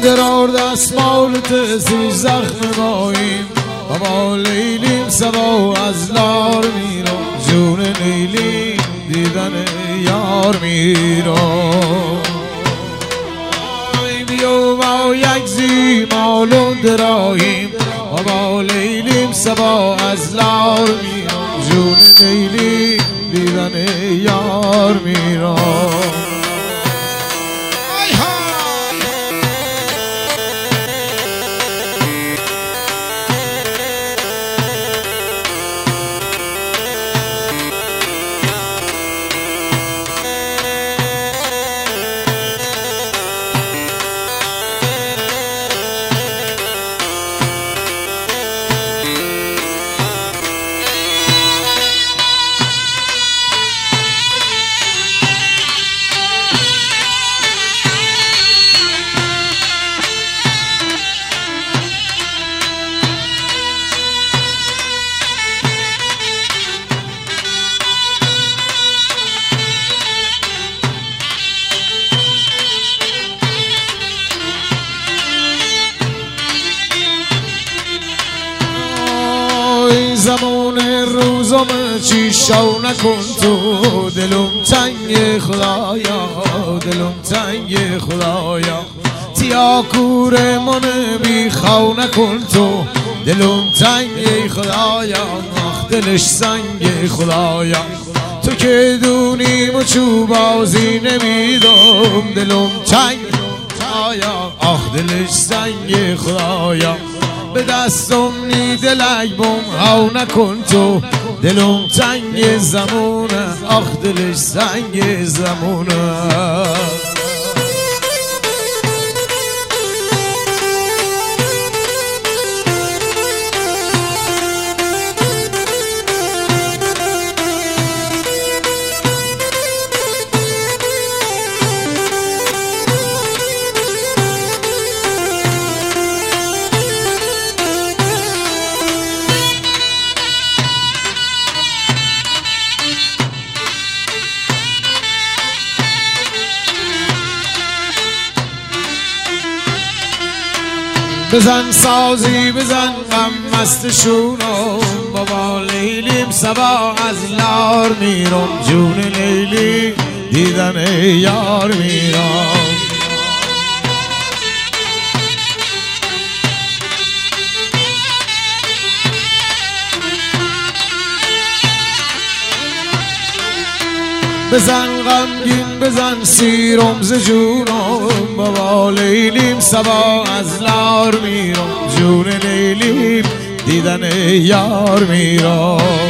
درار دستمال تسیج زخم ماییم بابا لیلیم سبا از لار میرم جون لیلیم دیدن یار میرم بیا با یک زیمالون دراهیم بابا لیلیم سبا از لار میرم جون لیلیم دیدن یار میرم زمان روزم چی شو نکن تو دلم تنگ خدایا دلم تنگ خدایا تیا کور من بیخو نکن تو دلم تنگ خدایا آخ دلش سنگ خدایا تو که دونی مچو بازی نمیدم دلم تنگ خدایا آخ دلش سنگ خدایا به دستم نی دلک بم او نکن تو دلم تنگ زمونه آخ دلش سنگ زمونه بزن سازی بزن غم مستشونو بابا لیلیم سبا از لار میرم جون لیلی دیدن یار میرم بزن غمگین بزن سیرم ز جونم بابا لیلیم سبا از لار میرم جون لیلیم دیدن یار میرم